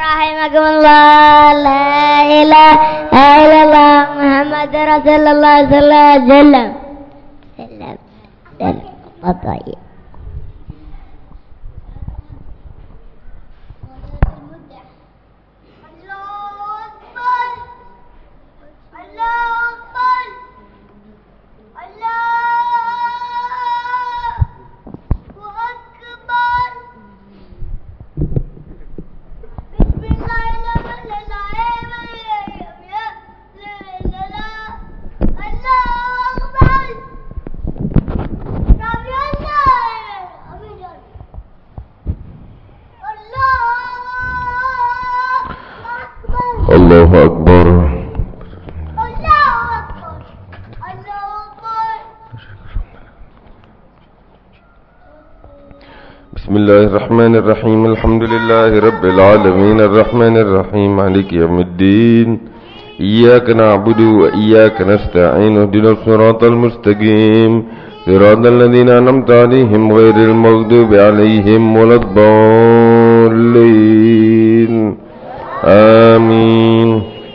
rahimakumullah. La ilaha illallah Muhammad Rasulullah sallallahu alaihi wasallam. Dan apa ya? Allahu Akbar. Bismillahirrahmanirrahim. Alhamdulillahi Rabbil Alamin. Ar-Rahmanirrahim. Maliki yawmiddin. Iyyaka na'budu wa iyyaka nasta'in. Ihdinas siratal mustaqim. Siratal ladzina an'amta 'alaihim ghairil maghdubi 'alaihim waladdallin. آمين.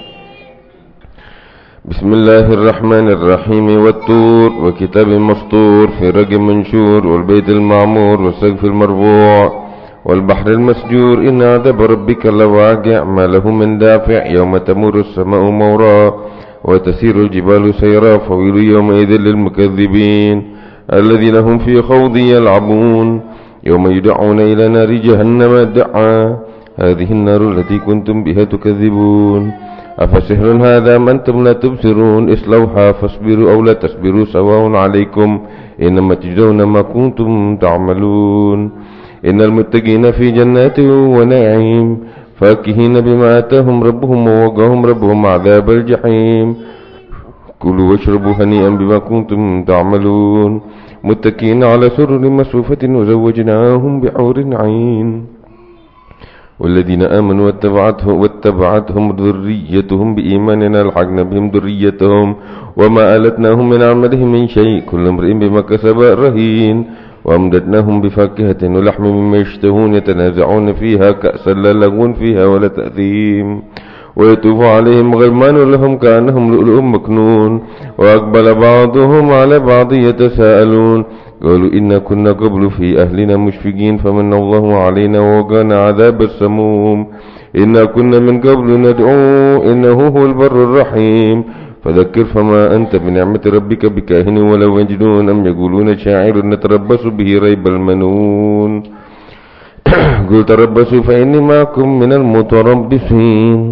بسم الله الرحمن الرحيم والطور وكتاب مسطور في رق منشور والبيت المعمور والسقف المرفوع والبحر المسجور إن عذاب ربك لواقع ما له من دافع يوم تمر السماء مورا وتسير الجبال سيرا فويل يومئذ للمكذبين الذين هم في خوض يلعبون يوم يدعون إلى نار جهنم دعا هذه النار التي كنتم بها تكذبون أفسحر هذا ما أنتم لا تبصرون اصلوها فاصبروا أو لا تصبروا سواء عليكم إنما تجزون ما كنتم تعملون إن المتقين في جنات ونعيم فاكهين بما آتاهم ربهم ووقاهم ربهم عذاب الجحيم كلوا واشربوا هنيئا بما كنتم تعملون متكئين على سرر مصفوفة وزوجناهم بحور عين والذين آمنوا واتبعتهم ذريتهم بإيمان ألحقنا بهم ذريتهم وما ألتناهم من عملهم من شيء كل امرئ بما كسب رهين وأمددناهم بفاكهة ولحم مما يشتهون يتنازعون فيها كأسا لا لغو فيها ولا تأثيم ويطوف عليهم غلمان لهم كأنهم لؤلؤ مكنون وأقبل بعضهم على بعض يتساءلون قالوا إنا كنا قبل في أهلنا مشفقين فمن الله علينا ووقانا عذاب السموم إنا كنا من قبل ندعوه إنه هو البر الرحيم فذكر فما أنت بنعمة ربك بكاهن ولو يجدون أم يقولون شاعر نتربص به ريب المنون قل تربصوا فإني معكم من المتربصين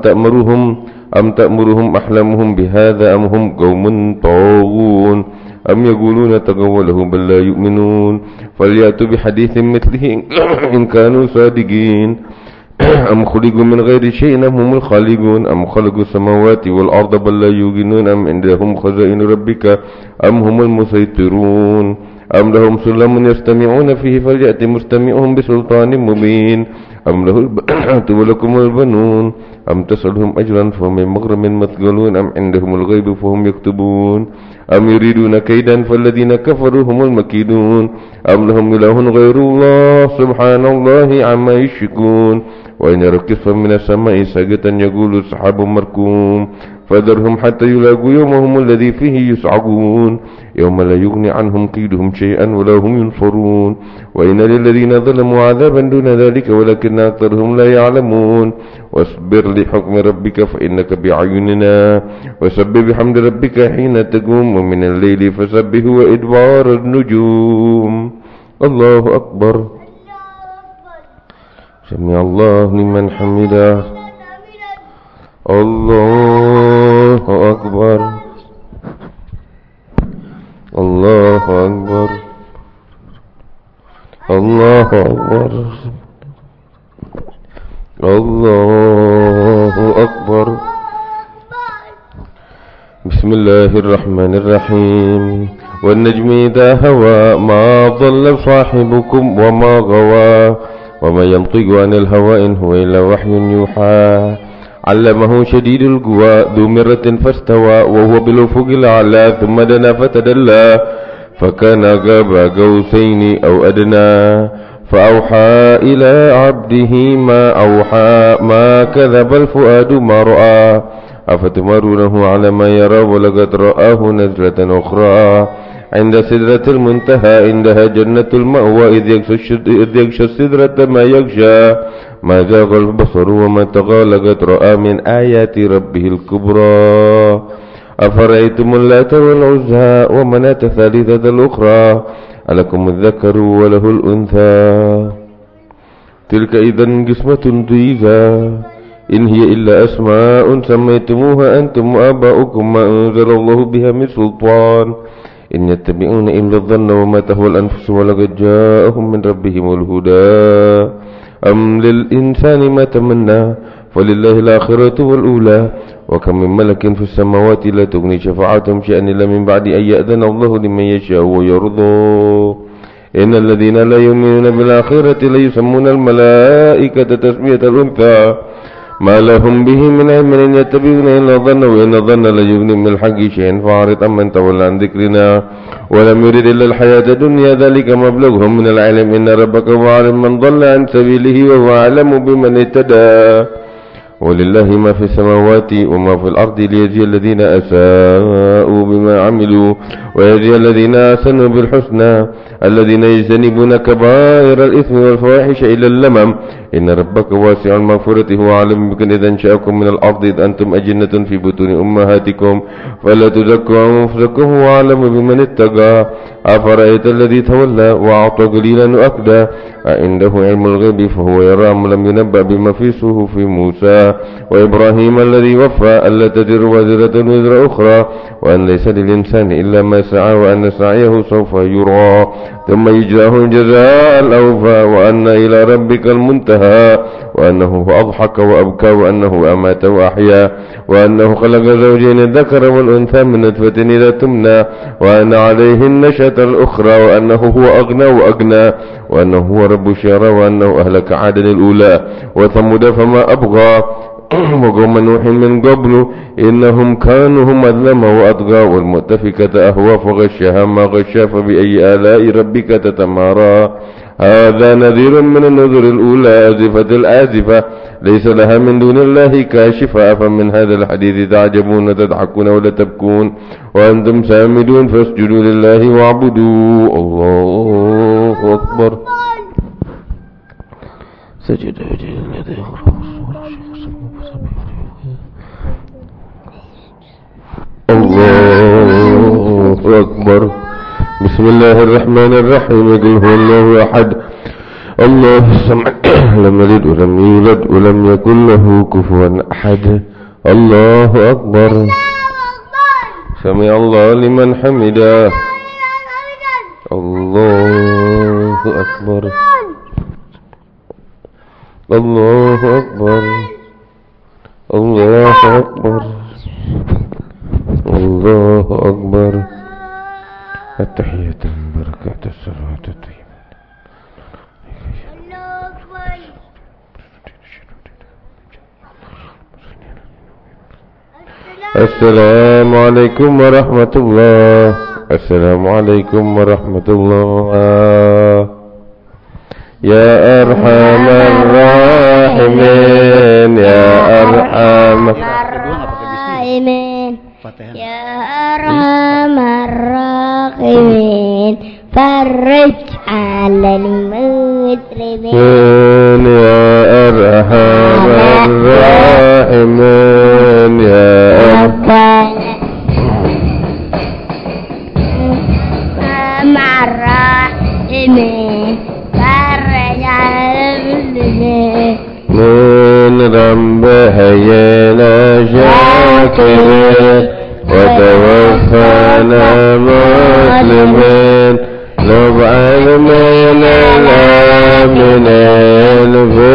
أم تأمرهم أحلامهم بهذا أم هم قوم طاغون أم يقولون تقوله بل لا يؤمنون فليأتوا بحديث مثله إن كانوا صادقين أم خلقوا من غير شيء أم هم الخالقون أم خلقوا السماوات والأرض بل لا يوقنون أم عندهم خزائن ربك أم هم المسيطرون أم لهم سلم يستمعون فيه فليأت مستمعهم بسلطان مبين أم له البنات ولكم البنون أم تسألهم أجرا فهم من مغرم مثقلون أم عندهم الغيب فهم يكتبون أم يريدون كيدا فالذين كفروا هم المكيدون أم لهم إله غير الله سبحان الله عما يشركون وإن يروا كسفا من السماء ساقطا يقول سحاب مركوم فذرهم حتى يلاقوا يومهم الذي فيه يصعقون يوم لا يغني عنهم كيدهم شيئا ولا هم ينصرون وإن للذين ظلموا عذابا دون ذلك ولكن أكثرهم لا يعلمون واصبر لحكم ربك فإنك بأعيننا وسبح بحمد ربك حين تقوم ومن الليل فسبح وإدبار النجوم الله أكبر سمع الله لمن حمده الله أكبر الله أكبر الله أكبر الله أكبر بسم الله الرحمن الرحيم والنجم إذا هوى ما ضل صاحبكم وما غوى وما ينطق عن الهوى إن هو إلا وحي يوحى علمه شديد القوى ذو مرة فاستوى وهو بالأفق الأعلى ثم دنا فتدلى فكان قاب قوسين أو أدنى فأوحى إلى عبده ما أوحى ما كذب الفؤاد ما رأى أفتمارونه على ما يرى ولقد رآه نزلة أخرى عند سدرة المنتهى عندها جنة المأوى إذ يغشى السدرة ما يغشى ما زاغ البصر وما طغى لقد رأى من آيات ربه الكبرى أفرأيتم اللات والعزى ومناة الثالثة الأخرى ألكم الذكر وله الأنثى تلك إذا قسمة ضيزى إن هي إلا أسماء سميتموها أنتم وآباؤكم ما أنزل الله بها من سلطان إن يتبعون إلا الظن وما تهوى الأنفس ولقد جاءهم من ربهم الهدى أم للإنسان ما تمنى فلله الآخرة والأولى وكم من ملك في السماوات لا تغني شفاعتهم شيئا إلا من بعد أن يأذن الله لمن يشاء ويرضى إن الذين لا يؤمنون بالآخرة ليسمون الملائكة تسمية الأنثى ما لهم به من علم إن يتبعون إلا الظن وإن الظن لا يغني من الحق شيئا فأعرض عمن تولى عن ذكرنا ولم يرد إلا الحياة الدنيا ذلك مبلغهم من العلم إن ربك هو أعلم من ضل عن سبيله وهو أعلم بمن اهتدى ولله ما في السماوات وما في الأرض ليجزي الذين أساءوا بما عملوا ويجزي الذين أحسنوا بالحسنى الذين يجتنبون كبائر الإثم والفواحش إلى اللمم إن ربك واسع المغفرة هو أعلم بكم إذا أنشأكم من الأرض إذ أنتم أجنة في بطون أمهاتكم فلا تزكوا أنفسكم هو أعلم بمن اتقى أفرأيت الذي تولى وأعطى قليلا وأكدى أعنده علم الغيب فهو يرى أم لم ينبأ بما في صحف موسى وإبراهيم الذي وفى ألا تزر وازرة وزر أخرى وأن ليس للإنسان إلا ما سعى وأن سعيه سوف يرى ثم يجزاه الجزاء الأوفى وأن إلى ربك المنتهى وأنه هو أضحك وأبكى وأنه أمات وأحيا وأنه خلق زوجين الذكر والأنثى من نطفة إذا تمنى وأن عليه النشأة الأخرى وأنه هو أغنى وأغنى وأنه هو رب الشعرى وأنه أهلك عادا الأولى وثمود فما أبغى وقوم نوح من قبل إنهم كانوا هم أظلم وأطغى والمؤتفكة أهوى فغشها ما غشا فبأي آلاء ربك تتمارى هذا نذير من النذر الأولى آزفة الآزفة ليس لها من دون الله كاشفة أفمن هذا الحديث تعجبون وتضحكون ولا تبكون وأنتم سامدون فاسجدوا لله واعبدوا الله أكبر سجد الذي الله أكبر بسم الله الرحمن الرحيم قل هو الله أحد الله الصمد لم يلد ولم يولد ولم يكن له كفوا أحد الله أكبر سمع الله لمن حمده الله أكبر الله أكبر الله أكبر الله أكبر التحية المباركة الصلوات الطيبة السلام عليكم ورحمة الله السلام عليكم ورحمة الله يا أرحم الراحمين يا أرحم الراحمين يا أرحم الراحمين فرج على المسلمين يا أرحم الراحمين يا أرحم الراحمين فرج على المسلمين من ذنبه يلا شاكرين وتوفانا مسلمين نبعد من الآمنين في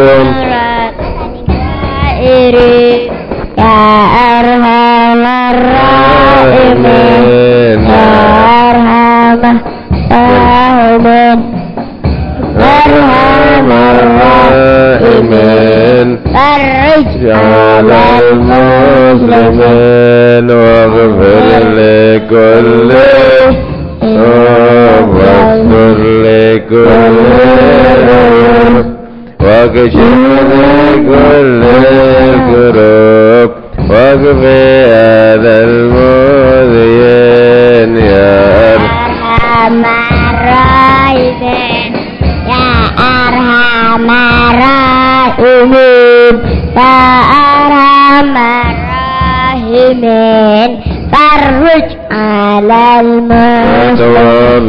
يا أرحم الراحمين يا أرحم الراحمين أرحم الراحمين فرج على المسلمين واغفر لكل واغفر لكل وكشف كل الكروب واقفي هذا المؤذين يا أرحم الراحمين يا أرحم الراحمين يا أرحم الراحمين فرج على المسلمين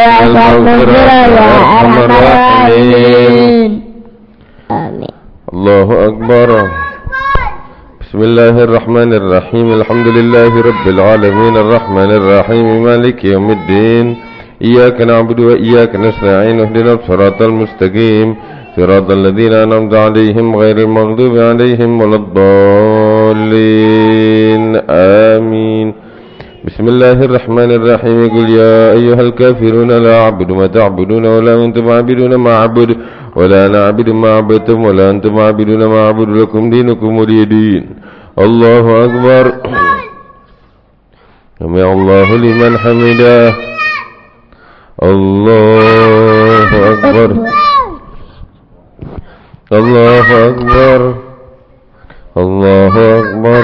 يا أرحم الراحمين. آمين. الله أكبر. بسم الله الرحمن الرحيم. الحمد لله رب العالمين الرحمن الرحيم مالك يوم الدين إياك نعبد وإياك نستعين اهدنا الصراط المستقيم صراط الذين أنعمت عليهم غير المغضوب عليهم ولا الضالين آمين. بسم الله الرحمن الرحيم. قل يا أيها الكافرون لا أعبد ما تعبدون ولا أنتم عابدون ما أعبد ولا أنا عابد ما عبدتم ولا أنتم عابدون ما أعبد لكم دينكم ولي دين. الله أكبر. سمع الله لمن حمده. الله أكبر. الله أكبر. الله أكبر.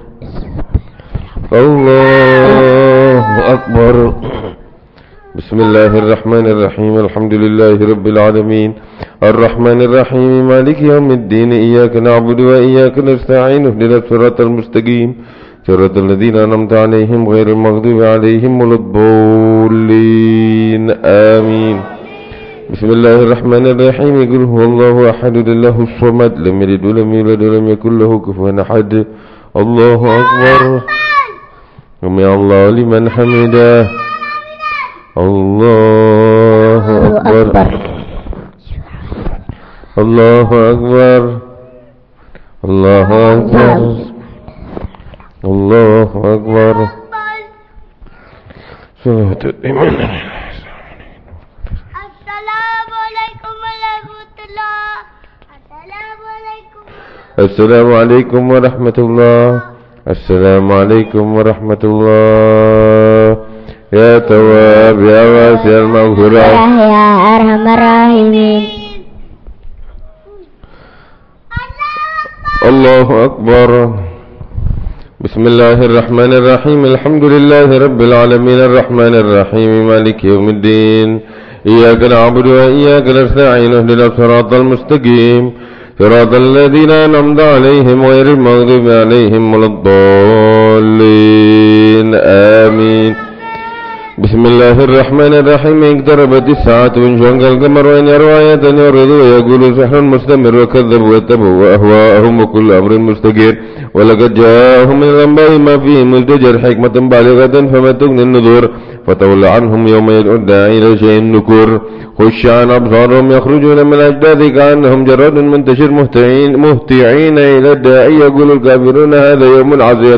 الله أكبر. بسم الله الرحمن الرحيم. الحمد لله رب العالمين الرحمن الرحيم مالك يوم الدين إياك نعبد وإياك نستعين اهدنا الصراط المستقيم صراط الذين أنعمت عليهم غير المغضوب عليهم ولا الضالين آمين. بسم الله الرحمن الرحيم. قل هو الله أحد الله الصمد لم يلد ولم يولد ولم يكن له كفوا أحد. الله أكبر. سمع الله لمن حمده. الله أكبر. الله أكبر. الله أكبر. الله أكبر. صلاة الإيمان. السلام عليكم ورحمة الله. السلام عليكم. السلام عليكم ورحمة الله. السلام عليكم ورحمة الله. يا تواب يا واسع المغفرة يا أرحم الراحمين. الله أكبر. بسم الله الرحمن الرحيم. الحمد لله رب العالمين الرحمن الرحيم مالك يوم الدين إياك نعبد وإياك نستعين اهدنا الصراط المستقيم صراط الذين أنعمت عليهم غير المغضوب عليهم ولا الضالين آمين. بسم الله الرحمن الرحيم. اقتربت الساعة وانشق القمر وإن يروا آية يعرضوا ويقولوا سحر مستمر وكذبوا واتبعوا أهواءهم وكل أمر مستقر ولقد جاءهم من الأنباء ما فيه مزدجر حكمة بالغة فما تغني النذور فتول عنهم يوم يدعو الداعي إلى شيء نكر خش عن أبصارهم يخرجون من الأجداث كأنهم جراد منتشر مهطعين إلى الداعي يقول الكافرون هذا يوم عسير.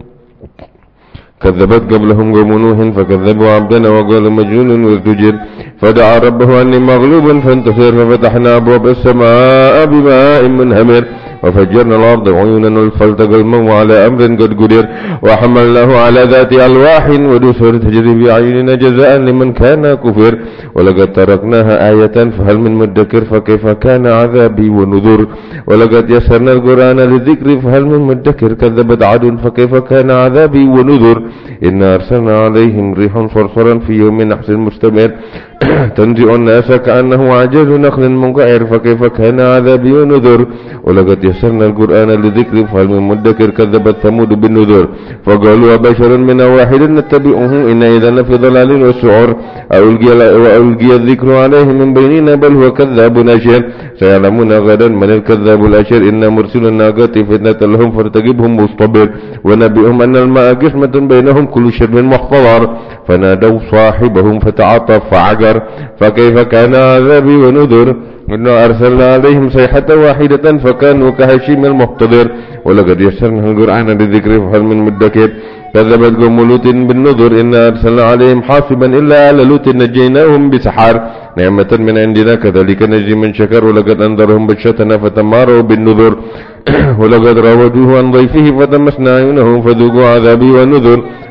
كذبت قبلهم قوم نوح فكذبوا عبدنا وقالوا مجنون وازدجر فدعا ربه أني مغلوب فانتصر ففتحنا أبواب السماء بماء منهمر وفجرنا الأرض عيونا فالتقى الماء على أمر قد قدر وحملناه على ذات ألواح ودسر تجري بأعيننا جزاء لمن كان كفر ولقد تركناها آية فهل من مدكر فكيف كان عذابي ونذر ولقد يسرنا القرآن للذكر فهل من مدكر كذبت عاد فكيف كان عذابي ونذر إنا أرسلنا عليهم ريحا صرصرا في يوم نحس مستمر تنزع الناس كأنه عجاز نخل منقعر فكيف كان عذابي ونذر ولقد يسرنا القرآن للذكر فهل من مدكر كذبت ثمود بالنذر فقالوا بشر منا واحد نتبعه إن إذا لفي ضلال وسعر وألقي الذكر عليه من بيننا بل هو كذاب أشر سيعلمون غدا من الكذاب الأشر إنا مرسل الناقات فتنة لهم فارتقبهم واصطبر ونبئهم أن الماء قسمة بينهم كل شرب محتضر فنادوا صاحبهم فتعاطف فعقر فكيف كان عذابي ونذر إنا أرسلنا عليهم صيحة واحدة فكانوا كهشيم المحتضر ولقد يسرنا القرآن للذكر فهل من مدكر كذبت قوم لوط بالنذر إنا أرسلنا عليهم حاصبا إلا آل لوط نجيناهم بسحار نعمة من عندنا كذلك نجزي من شكر ولقد أنذرهم بطشتنا فتماروا بالنذر ولقد راودوه عن ضيفه فتمسنا أعينهم فذوقوا عذابي ونذر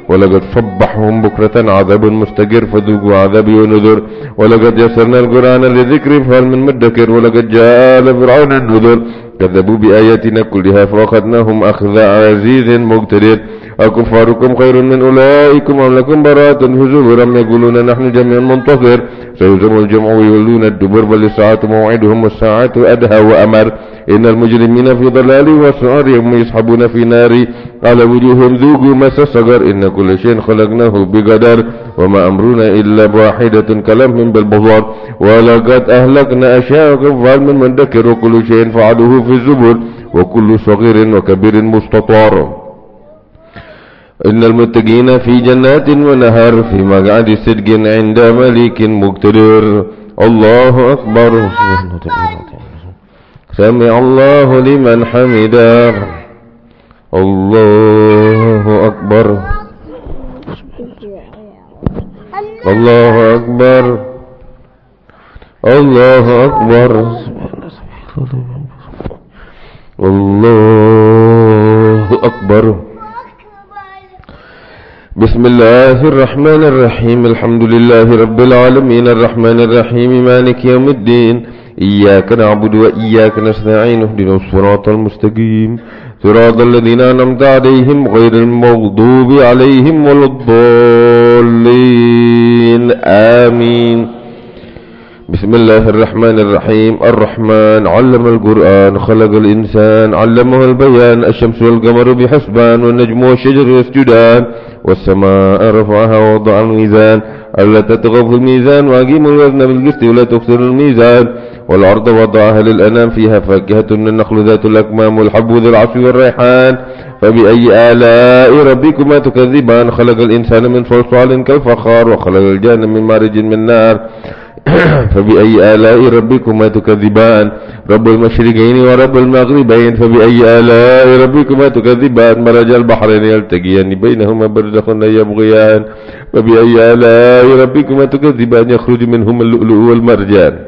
ولقد صبحهم بكرة عذاب مستقر فذوقوا عذابي ونذر ولقد يسرنا القرآن للذكر فهل من مدكر ولقد جاء آل فرعون النذر كذبوا بآياتنا كلها فأخذناهم أخذ عزيز مقتدر أكفاركم خير من أولئكم أم لكم براءة في زبر أم يقولون نحن جميع منتصر سيهزم الجمع ويولون الدبر بل الساعة موعدهم والساعة أدهى وأمر إن المجرمين في ضلال وسعر يوم يسحبون في نار على وجوههم ذوقوا مس السقر إن كل شيء خلقناه بقدر وما أمرنا إلا بواحدة كلام بالبصر ولقد أهلكنا أشياءكم فهل من مدكر وكل شيء فعلوه في الزبر وكل صغير وكبير مستطار إن المتقين في جنات ونهر في مقعد صدق عند ملك مقتدر الله أكبر سمع الله لمن حمده الله أكبر الله أكبر الله أكبر الله أكبر بسم الله الرحمن الرحيم الحمد لله رب العالمين الرحمن الرحيم مالك يوم الدين إياك نعبد وإياك نستعين اهدنا الصراط المستقيم صراط الذين أنعمت عليهم غير المغضوب عليهم ولا الضالين آمين بسم الله الرحمن الرحيم الرحمن علم القرآن خلق الإنسان علمه البيان الشمس والقمر بحسبان والنجم والشجر يسجدان والسماء رفعها ووضع الميزان ألا تطغوا في الميزان وأقيموا الوزن بالقسط ولا تخسروا الميزان والأرض وضعها للأنام فيها فاكهة من النخل ذات الأكمام والحب ذو العصف والريحان فبأي آلاء ربكما تكذبان خلق الإنسان من صلصال كالفخار وخلق الجان من مارج من نار فبأي آلاء ربكما تكذبان رب المشرقين ورب المغربين فبأي آلاء ربكما تكذبان مرج البحرين يلتقيان بينهما برزخ يبغيان فبأي آلاء ربكما تكذبان يخرج منهما اللؤلؤ والمرجان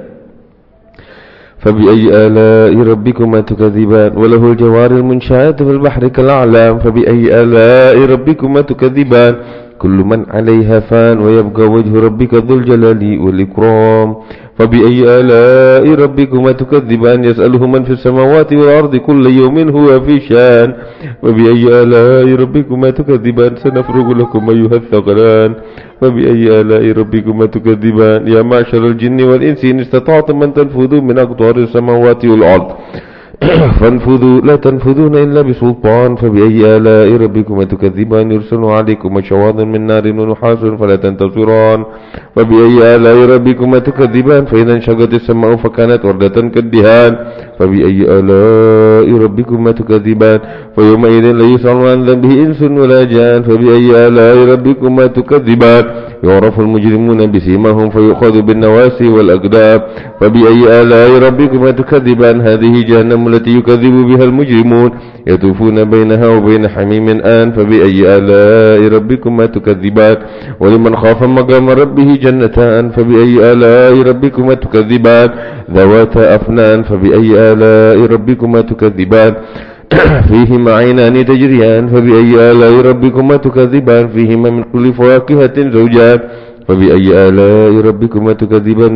فبأي آلاء ربكما تكذبان وله الجوار المنشآت في البحر كالأعلام فبأي آلاء ربكما تكذبان كل من عليها فان ويبقى وجه ربك ذو الجلال والإكرام فبأي آلاء ربكما تكذبان يسأله من في السماوات والأرض كل يوم هو في شان فبأي آلاء ربكما تكذبان سنفرغ لكم أيها الثقلان فبأي آلاء ربكما تكذبان يا معشر الجن والإنس إن استطعتم أن تنفذوا من أقطار السماوات والأرض فانفذوا لا تنفذون إلا بسلطان فبأي آلاء ربكما تكذبان يرسل عليكم شواظ من نار ونحاس فلا تنتصران فبأي آلاء ربكما تكذبان فإذا انشقت السماء فكانت وردة كالدهان فبأي آلاء ربكما تكذبان فيومئذ لا يسأل عن ذنبه إنس ولا جان فبأي آلاء ربكما تكذبان يعرف المجرمون بسيماهم فيؤخذ بالنواسي والأقدام فبأي آلاء ربكما تكذبان هذه جهنم التي يكذب بها المجرمون يطوفون بينها وبين حميم آن فبأي آلاء ربكما تكذبان ولمن خاف مقام ربه جنتان فبأي آلاء ربكما تكذبان ذواتا أفنان فبأي آلاء ربكما تكذبان فيهما عينان تجريان فبأي آلاء ربكما تكذبان فيهما من كل فواكهة زوجان فبأي آلاء ربكما تكذبان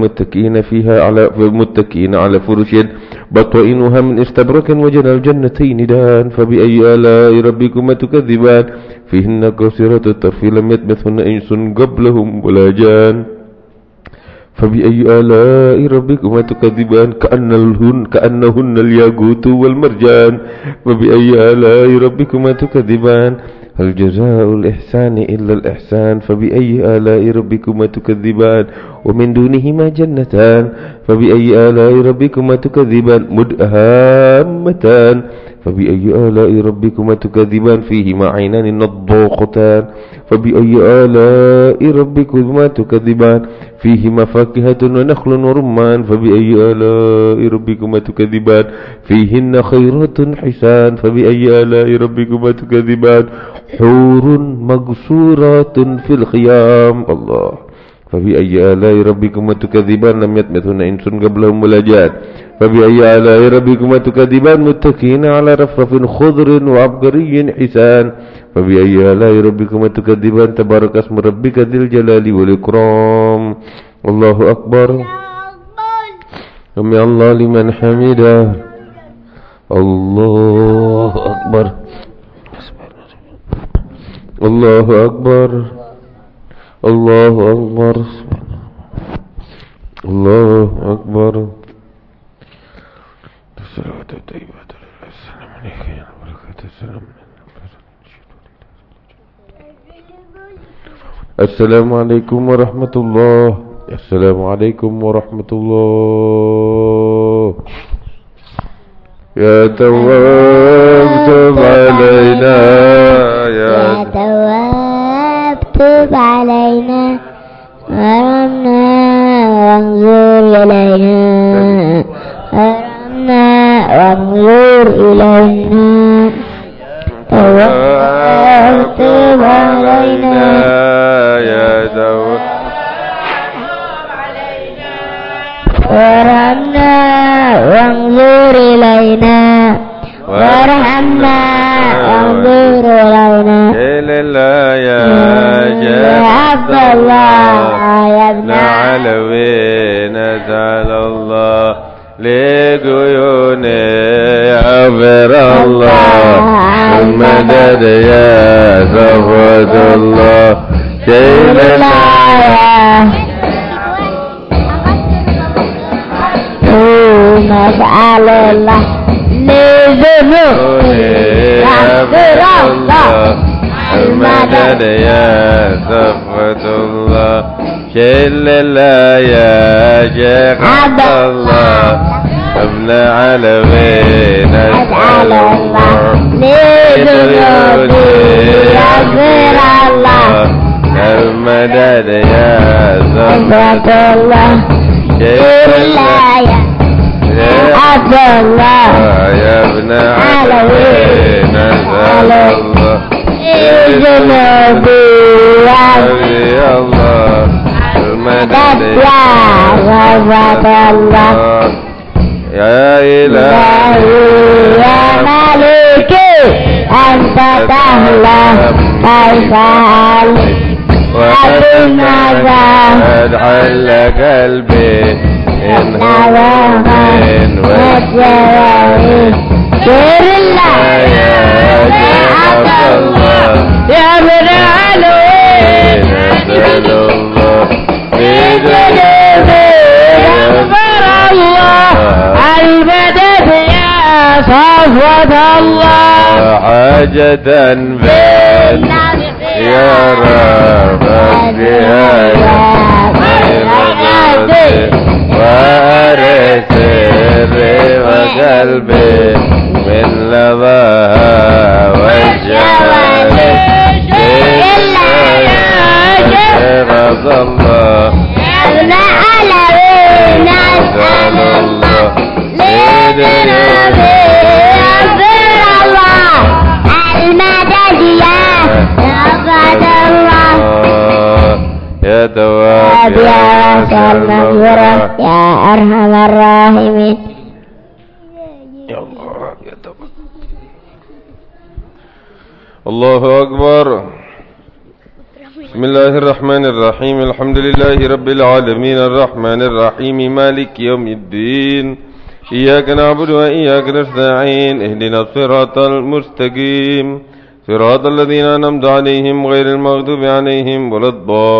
متكئين على فرش بطائنها من استبرق وجنى الجنتين دان فبأي آلاء ربكما تكذبان فيهن قاصرات الطرف لم يطمثهن إنس قبلهم ولا جان فبأي آلاء ربكما تكذبان كأنهن الياقوت والمرجان فبأي آلاء ربكما تكذبان هل جزاء الإحسان إلا الإحسان فبأي آلاء ربكما تكذبان ومن دونهما جنتان فبأي آلاء ربكما تكذبان مدهامتان فبأي آلاء ربكما تكذبان فيهما عينان نضاختان فبأي آلاء ربكما تكذبان فيهما فاكهة ونخل ورمان فبأي آلاء ربكما تكذبان فيهن خيرات حسان فبأي آلاء ربكما تكذبان حور مقصورات في الخيام الله فبأي آلاء ربكما تكذبان لم يطمثهن إنس قبلهم ولا جان فبأي آلاء ربكما تكذبان متكئين على رفرف خضر وعبقري حسان فبأي آلاء ربكما تكذبان تبارك اسم ربك ذي الجلال والإكرام الله أكبر سمع الله لمن حمده الله أكبر الله أكبر الله أكبر الله أكبر الصلاة الطيبة السلام عليك يا بركة السلام. السلام عليكم ورحمة الله. السلام عليكم ورحمة الله. يا تواب تب علينا يا تواب تب علينا ورحمنا وانظر إلينا ورحمنا وانظر إلينا تواب تب علينا يا تواب ورحمنا وانظر إلينا وارحمنا وانظر إلينا إلا يا عبد الله يا ابن علوي نسأل الله لقيون يغفر الله المدد يا صفوة الله شيل نسأل الله لذنوب يغفر الله المدد يا صفوة الله شيل الله يا شيخ عبد الله ابن علوي نسأل الله لذنوب يغفر الله المدد يا صفوة الله شيل الله يا عبد الله يا ابن علوي نسأل الله لذنوبي يا الله المدد يا صفوة الله يا إلهي يا مالكي أنت تهلا كيف علي وبالنزاهد حل قلبي إن هو من وجهي سر الله يا عبد الله يا ابن علوي نسأل الله بجنوبي يغفر الله المدد يا صفوة الله حاجة بين يا رب فيها وارث سري وقلبي من لظاها والجمال إلا يا رب الله ابن علوي نسأل الله لذنوبي يغفر الله المدد يا صفوة الله يا تواب يا واسع المغفرة يا أرحم الراحمين. يا الله يا تواب. الله أكبر. بسم الله الرحمن الرحيم الحمد لله رب العالمين الرحمن الرحيم مالك يوم الدين إياك نعبد وإياك نستعين اهدنا الصراط المستقيم صراط الذين أنعمت عليهم غير المغضوب عليهم ولا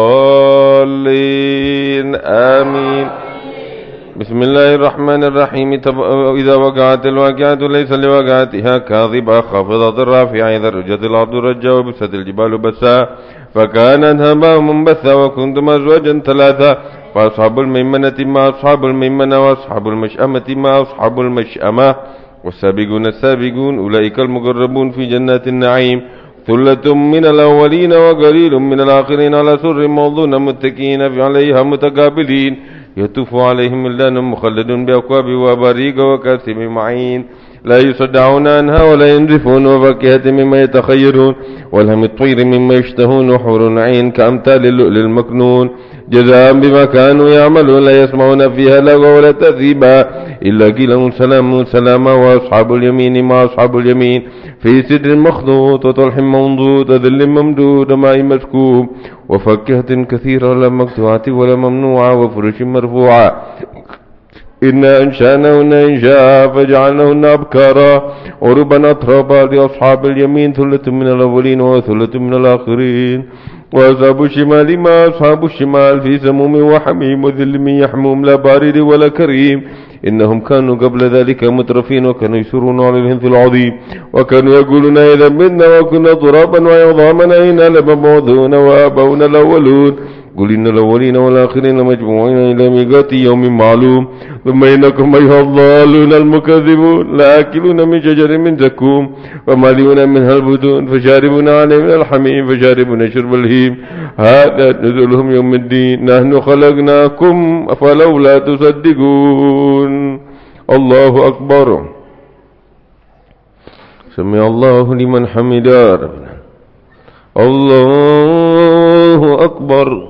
الضالين آمين. بسم الله الرحمن الرحيم إذا وقعت الواقعة ليس لوقعتها كاذبة خافضة رافعة إذا رجت الأرض رجا وبست الجبال بسا فكانت هباء منبثا وكنتم أزواجا ثلاثة فأصحاب الميمنة ما أصحاب الميمنة وأصحاب المشأمة ما أصحاب المشأمة والسابقون السابقون أولئك المقربون في جنات النعيم ثلة من الأولين وقليل من الآخرين على سر موضون متكئين عليها متقابلين يطوف عليهم ولدان مخلدون بأكواب وأباريق وكأس من معين لا يصدعون عنها ولا ينزفون وفاكهة مما يتخيرون ولهم الطير مما يشتهون وحور عين كأمثال اللؤلؤ المكنون جزاء بما كانوا يعملون لا يسمعون فيها لغوا ولا تأثيبا إلا قيل سلام سلاما وأصحاب اليمين ما أصحاب اليمين في سدر مخضود وطلح منضود وذل ممدود وماء مسكوب وفاكهة كثيرة لا مقطوعة ولا ممنوعة وفرش مرفوعة إنا أنشأناهن إنشاء فجعلناهن أبكارا عربا أترابا لأصحاب اليمين ثلة من الأولين وثلة من الآخرين وأصحاب الشمال ما أصحاب الشمال في سموم وحميم وذل من يحموم لا بارد ولا كريم إنهم كانوا قبل ذلك مترفين وكانوا يسرون على الهنث العظيم وكانوا يقولون إذا متنا وكنا ترابا وعظاما إنا لمبعوثون وآباؤنا الأولون قل إن الأولين والآخرين مجموعين إلى ميقات يوم معلوم ثم إنكم أيها الضالون المكذبون لآكلون من شجر من زكوم ومالئون منها البطون فشاربون عليه من الحميم فشاربون شرب الهيم هذا نزلهم يوم الدين نحن خلقناكم فلولا تصدقون الله أكبر سمع الله لمن حمده الله أكبر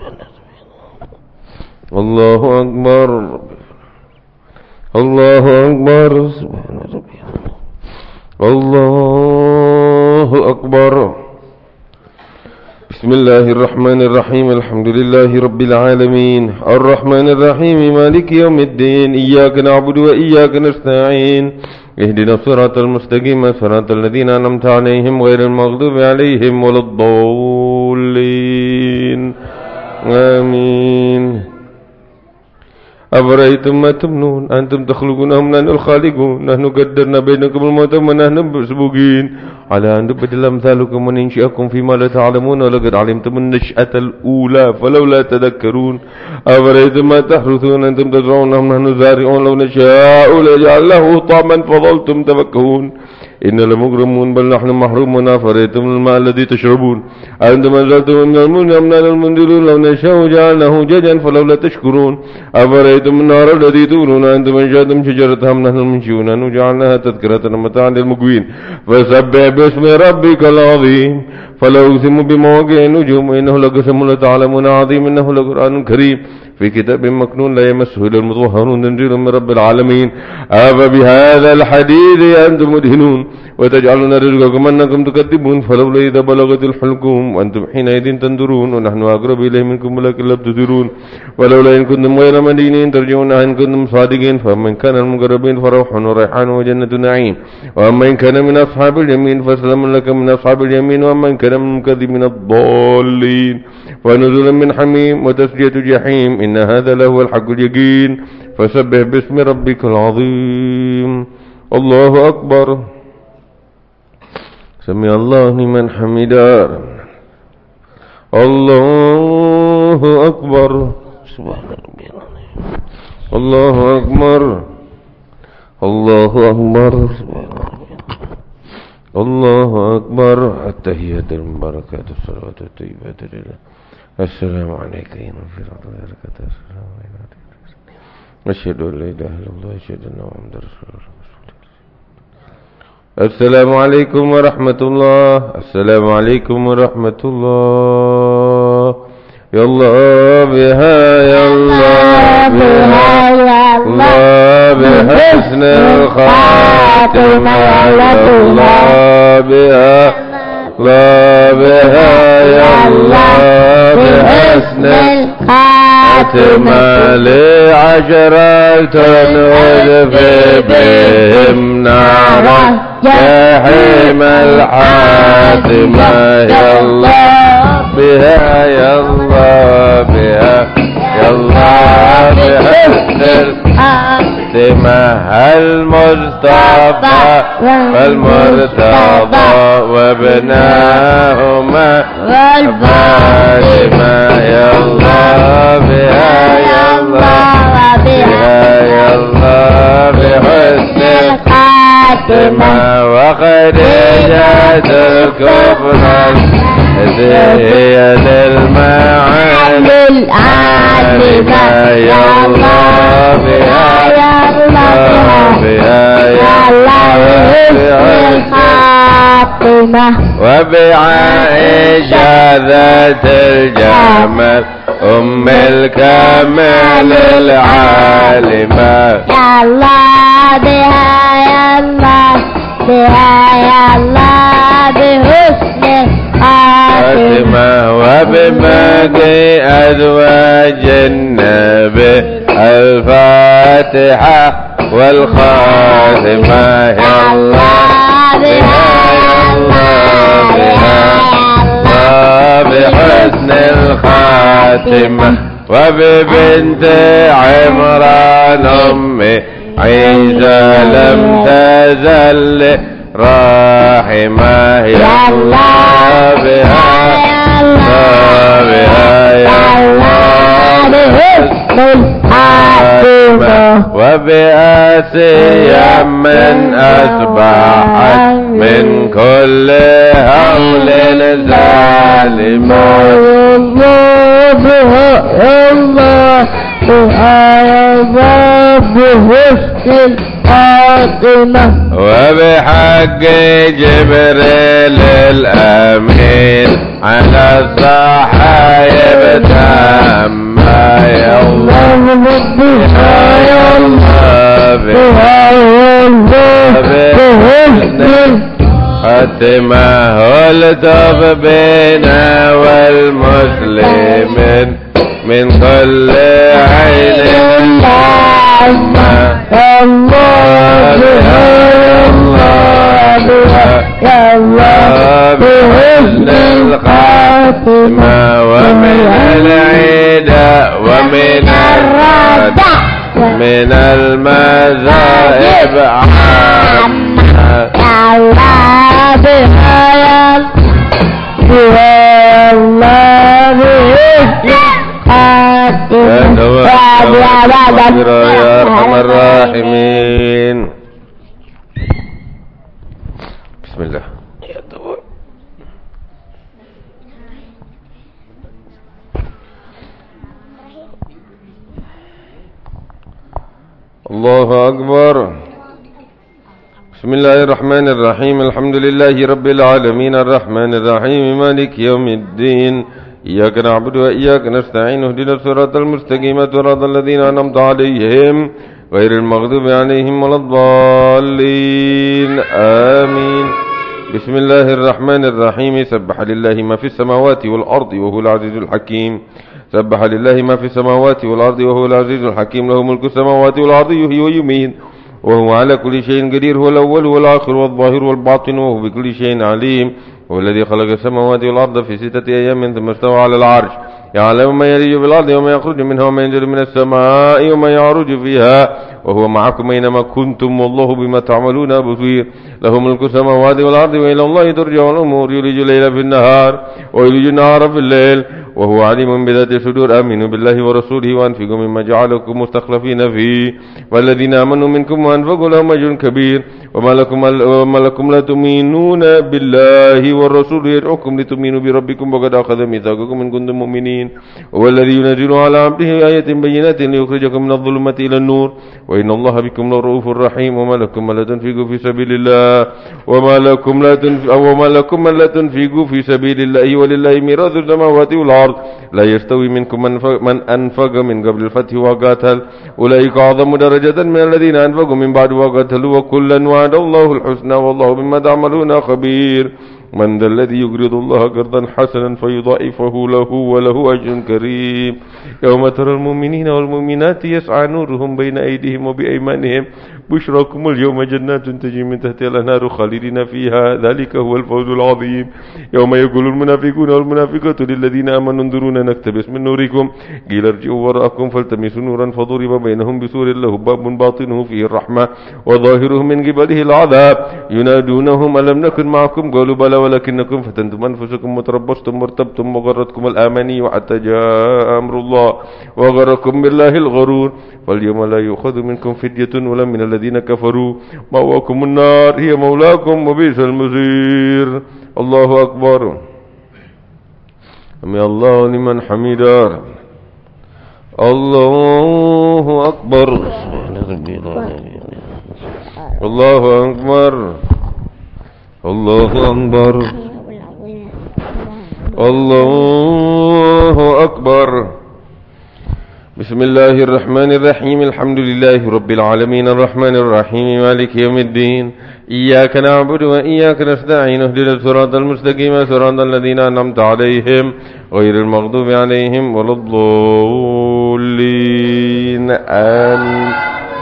الله أكبر الله أكبر الله أكبر بسم الله الرحمن الرحيم الحمد لله رب العالمين الرحمن الرحيم مالك يوم الدين إياك نعبد وإياك نستعين اهدنا الصراط المستقيم صراط الذين أنعمت عليهم غير المغضوب عليهم ولا الضالين آمين أفرأيتم ما تمنون أنتم تخلقونهم نحن الخالقون نحن قدرنا بينكم الموت ونحن مسبوقين على أن نبدل أمثالكم وننشئكم فيما لا تعلمون ولقد علمتم النشأة الأولى فلولا تذكرون أفرأيتم ما تحرثون أنتم تزرعونهم نحن زارعون لو نشاء لجعلناه طعما فظلتم تفكهون إن لمغرمون بل نحن محرومون أفرأيتم الماء الذي تشربون أنتم أنزلتم من المزن أم نحن المنزلون لو نشاء جعلناه ججا فلولا تشكرون أفرأيتم النار التي تورون أنتم أنشأتم شجرتها أم نحن المنشئون أن جعلناها تذكرة ومتاعا للمقوين فسبح باسم ربك العظيم فلا أقسم بمواقع النجوم إنه لقسم لا تعلمون عظيم إنه لقرآن كريم في كتاب مكنون لا يمسه إلا المطهرون تنزيل من رب العالمين أفبهذا الحديث أنتم مدهنون وتجعلون رزقكم أنكم تكذبون فلولا إذا بلغت الحلقوم وأنتم حينئذ تنظرون ونحن أقرب إليه منكم ولكن لا تبصرون ولولا إن كنتم غير مدينين ترجعونها إن كنتم صادقين فمن كان المقربين فروح وريحان وجنة نعيم وأما إن كان من أصحاب اليمين فسلام لك من أصحاب اليمين وأما إن كان من المكذبين الضالين فنزل من حميم وتسلية جحيم إن هذا لهو الحق اليقين فسبح باسم ربك العظيم الله أكبر سمع الله لمن حمده الله أكبر سبحان ربي الله أكبر الله أكبر الله أكبر التحيات المباركات الصلوات الطيبات لله السلام عليك يا نبي الله أشهد أن لا إله إلا الله أشهد أن محمدا رسول الله. السلام عليكم ورحمة الله السلام عليكم ورحمة الله يا الله بها يا الله بها يا الله بحسن الخاتمة يا الله بها الله بها يا الله بحسن الخاتمة لعشرة نذفي بهم نارا جحيم الحاتمة يا الله بها يا الله بها يا الله بحسن الخاتمة المصطفى والمرتضى وابناهما والفاطمة يا الله بها يا الله بها يا الله بحسن الخاتمة وخديجة الكبرى هي للمعاني العالية بما يا الله بها يا الله بها يا الله الخاتمة وبعائشة ذات الجمال أم الكمال العالمة يا الله بها يا الله بها يا الله بحسن الخاتمة وبباقي أزواج النبي الفاتحة والخاتمة يا الله بها يا الله بها بحسن الخاتمة وببنت عمران أمي عيسى لم تزل راحمة يا الله بها يا الله بها يا الله بحسن الخاتمة وبآسيا من أصبحت من كل هول الظالمة الله بها الله بها بحسن الخاتمة وبحق جبريل الأمين على الصحايب تامة يا الله بها يا الله بها بحسن الخاتمة والتف بنا والمسلمين من كل عين لامة الله بها يا الله بها يا الله بحسن الخاتمة ومن العيدة ومن الردى من المذاهب عامة يا الله بها يا الله يا أرحم الراحمين. بسم الله. الله أكبر. بسم الله الرحمن الرحيم. الحمد لله رب العالمين الرحمن الرحيم مالك يوم الدين إياك نعبد وإياك نستعين اهدنا الصراط المستقيم صراط الذين أنعمت عليهم غير المغضوب عليهم ولا الضالين آمين. بسم الله الرحمن الرحيم. سبح لله ما في السماوات والأرض وهو العزيز الحكيم. سبح لله ما في السماوات والأرض وهو العزيز الحكيم. له ملك السماوات والأرض يحيي ويميت وهو على كل شيء قدير. هو الأول والآخر والظاهر والباطن وهو بكل شيء عليم. هو الذي خلق السماوات والأرض في 6 أيام ثم استوى على العرش يعلم ما يلج بالأرض وما يخرج منها وما ينزل من السماء وما يعرج فيها وهو معكم أينما كنتم والله بما تعملون بصير. له ملك السماوات والأرض وإلى الله ترجع الأمور. يولج الليل في النهار ويولج النهار في الليل وهو عليم بذات الصدور. آمنوا بالله ورسوله وأنفقوا مما جعلكم مستخلفين فيه والذين آمنوا منكم وأنفقوا لهم أجر كبير. وما لكم لا تؤمنون بالله والرسول يدعوكم لتؤمنوا بربكم وقد أخذ ميثاقكم إن كنتم مؤمنين. هو الذي ينزل على عبده آيات بينات ليخرجكم من الظلمات إلى النور وإن الله بكم لرؤوف رحيم. وما لكم لا تنفقوا في سبيل الله وما لكم لا تنفقوا في سبيل الله ولله ميراث السماوات والأرض لا يستوي منكم من أنفق من قبل الفتح وقاتل أولئك أعظم درجة من الذين أنفقوا من بعد وقاتلوا وكلا وعد الله الحسنى والله بما تعملون خبير. من ذا الذي يقرض الله قرضا حسنا فيضاعفه له وله أجر كريم. يوم ترى المؤمنين والمؤمنات يسعى نورهم بين أيديهم وبأيمانهم بشراكم اليوم جنات تجري من تحتها الأنهار خالدين فيها ذلك هو الفوز العظيم. يوم يقول المنافقون والمنافقات للذين آمنوا انظرونا نقتبس من نوركم قيل ارجعوا وراءكم فالتمسوا نورا فضرب بينهم بسور له باب باطنه فيه الرحمة وظاهره من قبله العذاب ينادونهم ألم نكن معكم قالوا بلى ولكنكم فتنتم أنفسكم وتربصتم وارتبتم وغرتكم الآماني وحتى جاء أمر الله وغركم بالله الغرور. فاليوم لا يؤخذ منكم فدية ولا من الذين كفروا مأواكم النار هي مولاكم وبئس المصير. الله أكبر. سمع الله لمن حمده. الله أكبر الله أكبر الله أكبر الله أكبر بسم الله الرحمن الرحيم الحمد لله رب العالمين الرحمن الرحيم مالك يوم الدين إياك نعبد وإياك نستعين اهدنا الصراط المستقيم صراط الذين أنعمت عليهم غير المغضوب عليهم ولا الضالين آمين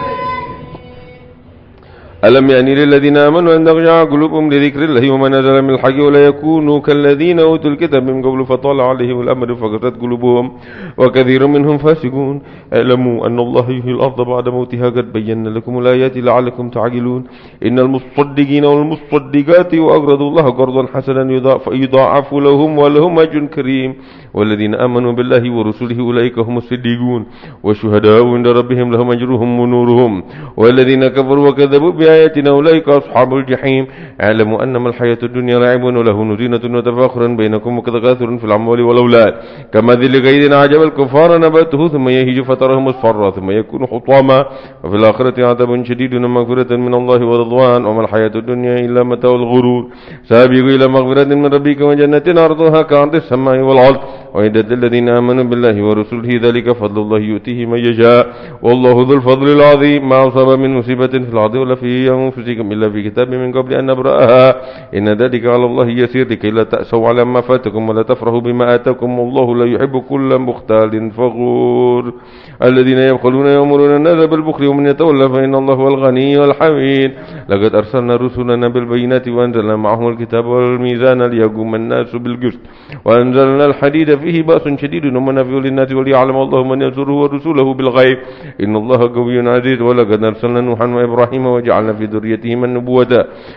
ألم يعني للذين آمنوا أن تخشع قلوبهم لذكر الله وما نزل من الحق ولا يكونوا كالذين أوتوا الكتاب من قبل فطال عليهم الأمد فقست قلوبهم وكثير منهم فاسقون اعلموا أن الله يحيي الأرض بعد موتها قد بينا لكم الآيات لعلكم تعقلون إن المصدقين والمصدقات وأقرضوا الله قرضا حسنا يضاعف لهم ولهم أجر كريم والذين آمنوا بالله ورسله أولئك هم الصديقون والشهداء عند ربهم لهم أجرهم ونورهم والذين كفروا وكذبوا بآياتنا أولئك أصحاب الجحيم اعلموا أنما الحياة الدنيا لعب وله وزينة وتفاخر بينكم وتكاثر في الأموال والأولاد كمثل غيث أعجب الكفار نباته ثم يهيج فتراه مصفرا ثم يكون حطاما وفي الآخرة عذاب شديد ومغفرة من الله ورضوان وما الحياة الدنيا إلا متاع الغرور سابقوا إلى مغفرة من ربك وجنة عرضها كعرض السماء والأرض وعدة الذين آمنوا بالله ورسوله ذلك فضل الله يؤتيه من يشاء والله ذو الفضل العظيم ما أصاب من مصيبة في الأرض ولا في أنفسكم إلا في كتاب من قبل أن نبرأها إن ذلك على الله يسير لكي لا تأسوا على ما فاتكم ولا تفرحوا بما آتاكم والله لا يحب كل مختال فخور الذين يبخلون يأمرون الناس بالبخل ومن يتولى فإن الله هو الغني والحميد لقد أرسلنا رسلنا بالبينات وأنزلنا معهم الكتاب والميزان ليقوم الناس بالقسط وأنزلنا الحديد فيه بأس شديد ومنافع للناس وليعلم الله من ينصره ورسوله بالغيب إن الله قوي عزيز ولقد أرسلنا نوحا وإبراهيم وجعلنا في ذريتهما النبوة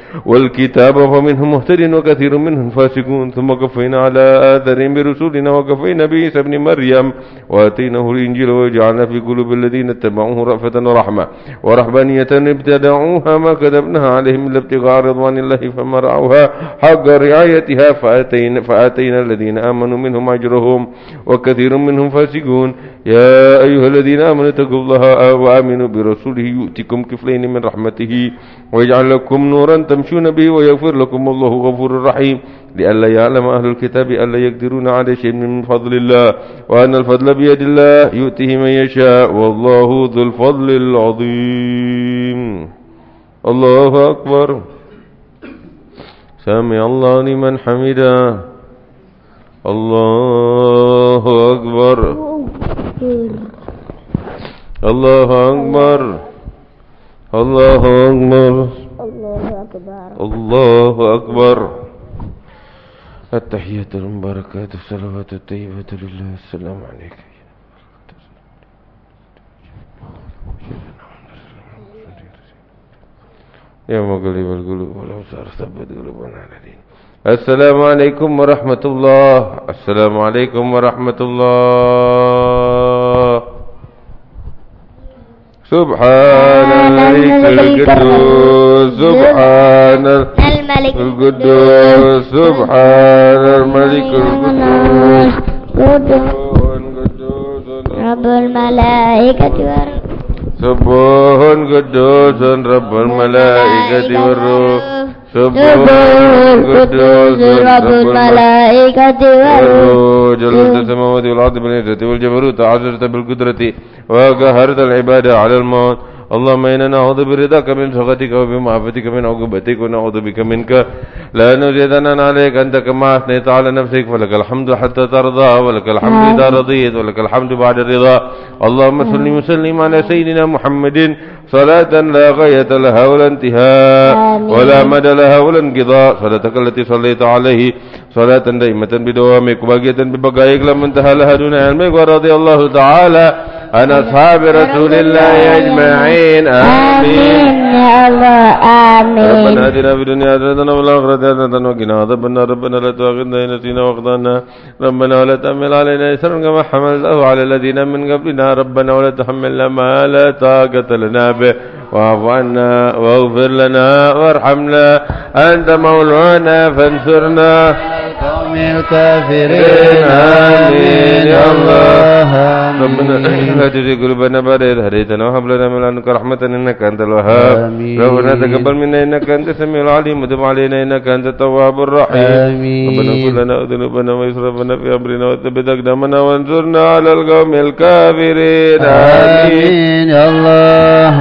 والكتاب فمنهم مهتد وكثير منهم فاسقون ثم قفينا على آثارهم برسولنا وقفينا بعيسى ابن مريم وآتيناه الإنجيل وجعلنا في قلوب الذين اتبعوه رأفة ورحمة ورهبانية ابتدعوها ما كتبناها عليهم إلا ابتغاء رضوان الله فما رعوها حق رعايتها فآتينا الذين آمنوا منهم أجرهم وكثير منهم فاسقون يا أيها الذين آمنوا اتقوا الله وآمنوا برسوله يؤتكم كفلين من رحمته ويجعل لكم نورا تمشون به ويغفر لكم الله غفور رحيم لئلا يعلم أهل الكتاب ألا يقدرون على شيء من فضل الله وأن الفضل بيد الله يؤتيه من يشاء والله ذو الفضل العظيم الله أكبر سمع الله لمن حمده الله أكبر الله أكبر الله أكبر الله أكبر التحيات المباركات الصلوات الطيبة لله السلام عليك يا مقلب القلوب والأبصار ثبت قلوبنا على دين السلام عليكم ورحمة الله السلام عليكم ورحمة الله سبحان الملك القدوس سبحان الملك القدوس سبحان الملك القدوس رب الملائكة والروح سبوح قدوس رب الملائكة والروح سبوح قدوس رب الملائكة والروح جلت السماوات والأرض بالعزة والجبروت عززت بالقدرة وقهرت العبادة على الموت اللهم إنا نعوذ برضاك من سخطك وبمعافتك من عقوبتك ونعوذ بك منك لا نحصي ثناء عليك أنت كما أثنيت على نفسك فلك الحمد حتى ترضى ولك الحمد إذا رضيت ولك الحمد بعد الرضا اللهم صل وسلم على سيدنا محمد صلاة لا غاية لها ولا انتهاء ولا مدى لها ولا انقضاء صلاتك التي صليت عليه صلاة دائمة بدوامك وباقية ببقائك لم انتهى لها دون علمك ورضي الله تعالى عن أصحاب رسول الله أجمعين آمين يا الله آمين ربنا آتنا في الدنيا حسنة وفي الآخرة حسنة وقنا عذاب النار ربنا لا تؤاخذنا إن نسينا وأخطأنا ربنا ولا تحمل علينا إصرا كما حملته على الذين من قبلنا ربنا ولا تحملنا ما لا طاقة لنا به واعف عنا واغفر لنا وارحمنا أنت مولانا فانصرنا الكافرين آمين يا الله ربنا لا تزغ قلوبنا بعد إذ هديتنا وهب لنا من لدنك رحمة إنك أنت الوهاب ربنا تقبل منا إنك أنت السميع العليم وتب علينا إنك أنت التواب الرحيم ربنا اغفر لنا ذنوبنا وإسرافنا في أمرنا وثبت أقدامنا وانصرنا على القوم الكافرين آمين يا الله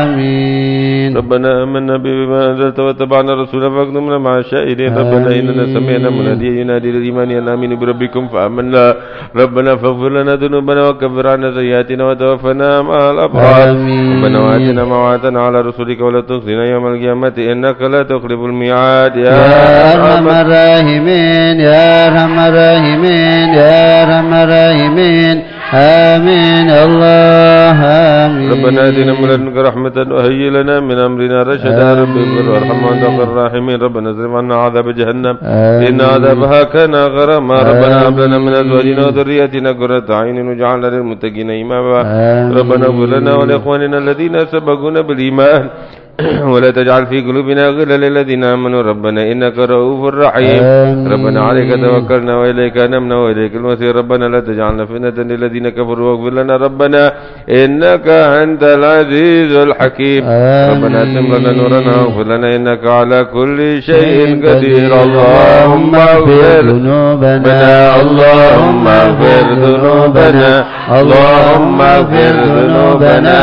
آمين ربنا آمنا بما أنزلت واتبعنا رسولك فاكتبنا مع الشاهدين ربنا إننا سمعنا مناديا ينادي للإيمان أن آمنوا بربكم فآمنا ربنا فاغفر لنا ذنوبنا وكفر عنا سيئاتنا وتوفنا مع الأبرار ربنا وآتنا ما وعدتنا على رسولك ولا تخزنا يوم القيامة إنك لا تخلف الميعاد يا أرحم الراحمين يا أرحم الراحمين يا أرحم الراحمين آمين الله آمين ربنا آتنا من لدنك رحمة وهيئ لنا من أمرنا رشدا رب اغفر وارحم وأنت خير الراحمين ربنا اصرف عنا عذاب جهنم إن عذابها كان غراما ربنا هب لنا من أزواجنا وذرياتنا قرة أعين واجعلنا للمتقين إماما ربنا اغفر لنا ولإخواننا الذين سبقونا بالإيمان ولا تجعل في قلوبنا غلا للذين آمنوا ربنا إنك رؤوف رحيم ربنا عليك توكلنا وإليك نمنا وإليك المصير ربنا لا تجعلنا فتنة للذين كفروا واغفر لنا ربنا إنك أنت العزيز الحكيم ربنا أتم لنا نورنا واغفر لنا إنك على كل شيء قدير اللهم اغفر ذنوبنا اللهم اغفر ذنوبنا اللهم اغفر ذنوبنا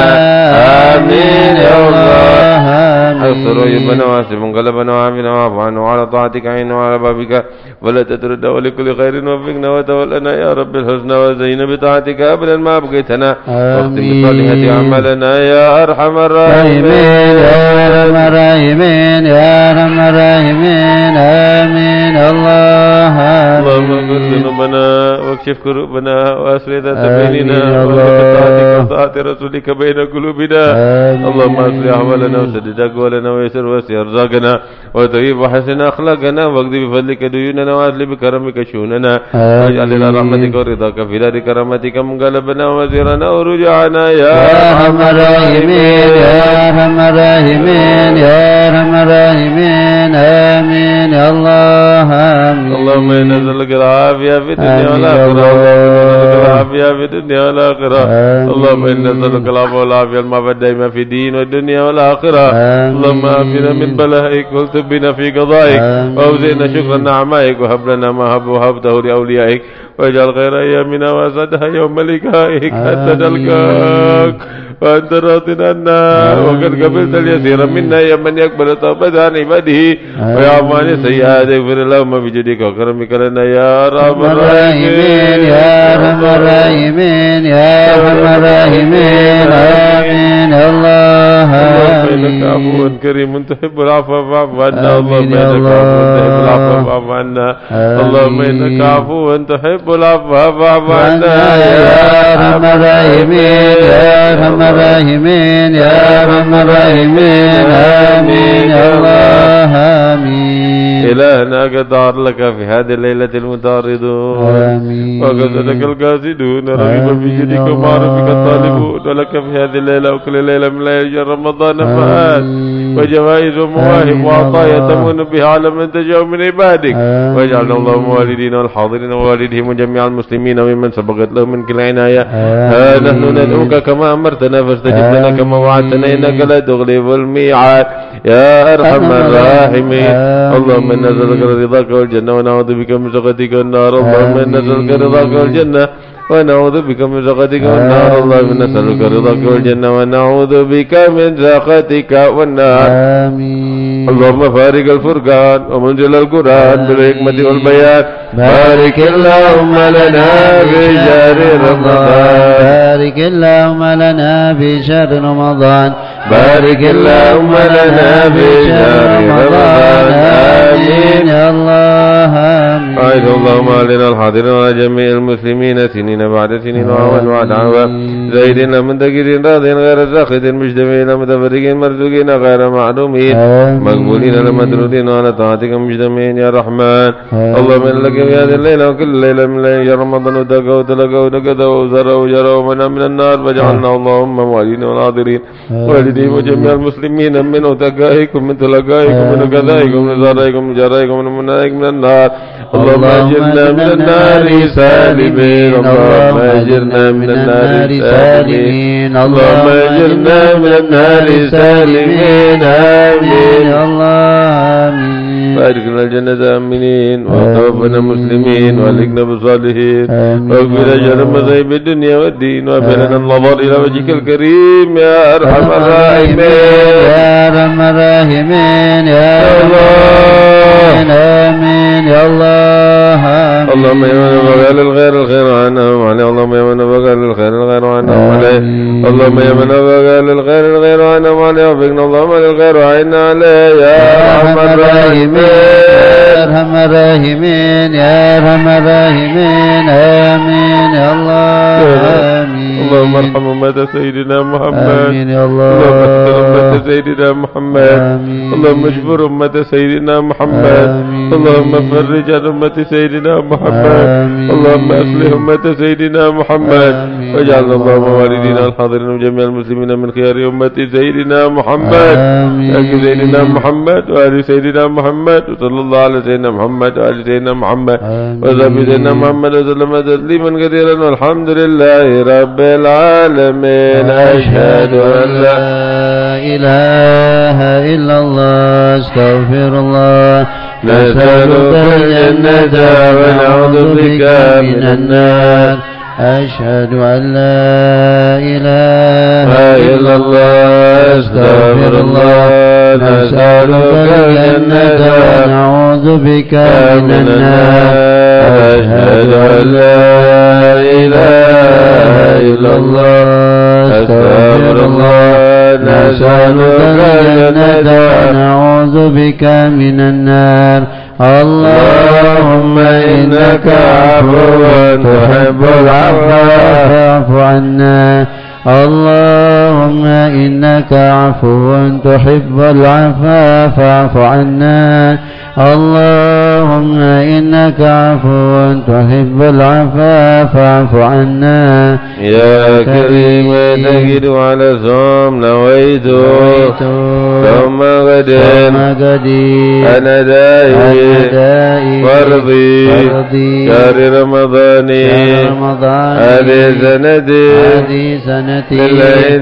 آمين يا الله اغفر عيوبنا واسف انقلبنا وعافنا واعف عنا وعلى طاعتك عنا وعلى بابك ولا تترد ولكل خير وفقنا وتولنا يا رب الحسنى وزين بطاعتك ابدا ما ابقيتنا واختم بصالحة اعمالنا يا ارحم الراحمين يا ارحم الراحمين يا ارحم الراحمين امين الله اللهم اغفر ذنوبنا واكشف كروبنا واسر ذات بيننا وبطاعتك وطاعة رسولك بين قلوبنا اللهم اصلح احوالنا وسدد اقوالنا ويسر وسع ارزاقنا وطيب وحسن اخلاقنا واقض بفضلك ديوننا واصل بكرمك شؤوننا واجعل الى رحمتك ورضاك في دار كرامتك منقلبنا ومسيرنا ورجعنا يا ارحم الراحمين يا ارحم الراحمين يا ارحم الراحمين امين يا الله امين اللهم انا نسالك العافيه في الدنيا والاخره العافيه في الدنيا والاخره اللهم انا نسالك العفو والعافيه المعبد دائما في الدين والدنيا والاخره اللهم عافنا من بلائك والتب بنا في قضائك واوزئنا شكر نعمائك وهب لنا ما وهبته لاوليائك واجعل خير ايامنا واسعدها يوم لقائك حتى نلقاك وأنت راض عنا وقد قبلت اليسير منا يا من يقبل توبة عن عباده ويعفو عن السيئات اغفر اللهم بجودك وكرمك لنا يا أرحم الراحمين يا أرحم الراحمين يا أرحم الراحمين آمين الله إنك عفو كريم تحب العفو فاعف عنا اللهم إنك عفو تحب العفو فاعف عنا اللهم إنك عفو تحب العفو فاعف عنا يا أرحم الراحمين يا أرحم الراحمين يا أرحم الراحمين آمين يا الله آمين إلهنا قد دار لك في هذه الليلة المتعرضون وقصدك القاصدون رغب في جدك ومعرفك الطالبون ولك في هذه الليلة وكل ليلة من ليالي رمضان فآت وجوائز ومواهب وعطايا تمن بها على من تشاء من عبادك واجعلنا اللهم والدين والحاضرين ووالدهم وجميع المسلمين ومن سبقت لهم من كل عناية نحن ندعوك كما أمرتنا فاستجب لنا كما وعدتنا إنك لا تغلب الميعاد يا أرحم الراحمين اللهم إنا نسألك رضاك والجنة ونعوذ بك من سخطك والنار اللهم إنا نسألك رضاك والجنة ونعوذ بك من سخطك والنار اللهم إنا نسألك رضاك والجنة ونعوذ بك من سخطك والنار اللهم فارق الفرقان ومنزل القرآن بالحكمة والبيان بارك اللهم لنا في شهر رمضان بارك اللهم لنا في شهر رمضان بارك اللهم لنا في شهر رمضان آمين يا الله آمين أعيذ اللهم علينا الحاضرين وعلى جميع المسلمين سنين بعد سنين وعوان وعد عوام زايدين منتقدين راضين غير ساخطين مجتمعين متفرقين مرزوقين غير معلومين مقبولين لمدرودين وعلى طاعتك مجتمعين يا رحمن اللهم إن لك في هذه الليلة وكل ليلة من ليالي رمضان ودك وتلقى ودكت وزر وجر ومنع من النار فجعلنا اللهم موالين والحاضرين والدين وجميع المسلمين من تقائكم من تلقائكم من كذائكم من زارائكم من جرائكم من منائكم من النار اللهم أجرنا من النار سالمين اللهم أجرنا من النار سالمين اللهم أجرنا من النار سالمين آمين آمين وأدخلنا الجنة آمنين وتوفنا مسلمين وألحقنا بالصالحين واغفر شر مصائب الدنيا والدين وأبلنا النظر إلى وجهك الكريم يا أرحم الراحمين يا أرحم الراحمين يا الله آمين يا الله اللهم يا من بغى الخير عنهم عليه اللهم يا من بغى الخير عنهم عليه اللهم يا من بغى الخير عنهم عليه وفقنا اللهم للخير وعنا عليه يا أرحم الراحمين يا أرحم الراحمين يا أرحم الراحمين آمين يا الله آمين اللهم ارحم أمة سيدنا محمد آمين يا الله اللهم اغفر أمة سيدنا محمد آمين اللهم اجبر أمة سيدنا محمد آمين اللهم فرج عن أمة سيدنا محمد آمين اللهم أصلح أمة سيدنا محمد واجعلنا اللهم والدينا الحاضرين وجميع المسلمين من خيار أمة سيدنا محمد آمين سيدنا محمد وآل سيدنا محمد وصلى الله على سيدنا محمد وآل سيدنا محمد وصحبه سيدنا محمد وسلم تسليما كثيرا والحمد لله رب العالمين أشهد أن لا إله إلا الله استغفر الله نسألك الجنة ونعوذ بك من النار أشهد أن لا إله إلا الله استغفر الله نسألك الجنة ونعوذ بك من النار أشهد أن لا إله إلا الله استغفر الله نسألك الجنة ونعوذ بك من النار اللهم إنك عفو تحب العفو فاعف عنا اللهم إنك عفو تحب العفو فاعف عنا اللهم إنك عفو تحب العفو فاعف عنا يا كريم تجد على صوم نويت ثم غدا أنا دائي فرضي شهر رمضان هذه سنتي لله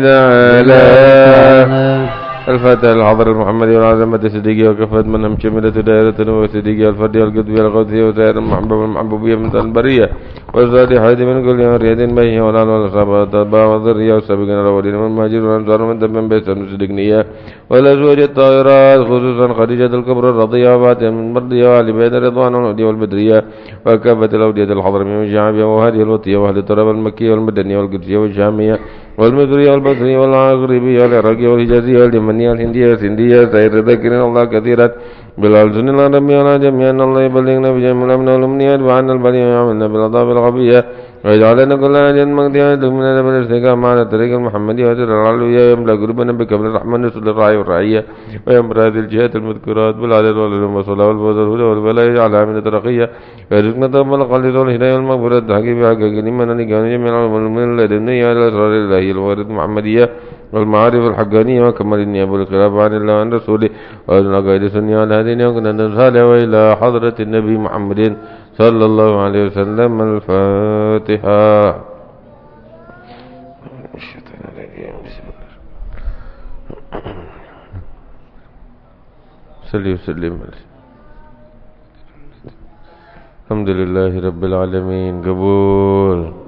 تعالى الفاتحة الحضر المحمدي والعظمة الصديقية وكفت من همشملة دائرة الصديقية الفردية والقدوية القدسية وسائر المحبوبية من البرية والصالحات من كل مرية بيه والآل والأصحاب والأتباع والذرية والسابقين الأولين والمهاجرين والأنصار ومن تبعهم بإحسان الصديقية والأزواج الطاهرات خصوصا خديجة الكبرى الرضية وفاطمة المرضية وعلي بن رضوان والهدية والبدرية وكافة الأودية الحضرمية والشعبية وهذه الوطية وأهل الطرب المكية والمدنية والقدسية والشامية والمصرية والبصرية والمغربية والعراقية والحجازية واليمنية والهندية والسندية سائر ذاكرين الله كثيرا بالألسن العربية على جميعا الله يبلغنا بجميع الأمن والأمنيات وعنا البلية ويعملنا بالأضاف الغبية ويجعلنا كل أجل مقدمة تؤمننا بالاستقامة على الطريق المحمدي وسر العلوية يملأ قلوبنا بكبر الرحمن رسول الرعي والرعية ويمر هذه الجهات المذكورات بالعدد والعلوم والصلاة والفوز والهدى والبلاء يجعلها من الترقية ويرزقنا طب الخالص والهداية والمغفرة التحقيق بحق كلمة نجعل جميع العلوم من الدنيا إلى الأسرار الإلهية الوارد المحمدية والمعارف الحقانية وكمال النيابة والخلاف عن الله وعن رسوله وأدنى قائد سنية على هذين وكنا ننسال وإلى حضرة النبي محمد صلى الله عليه وسلم الفاتحة. صلي وسلم. الحمد لله رب العالمين. قبول.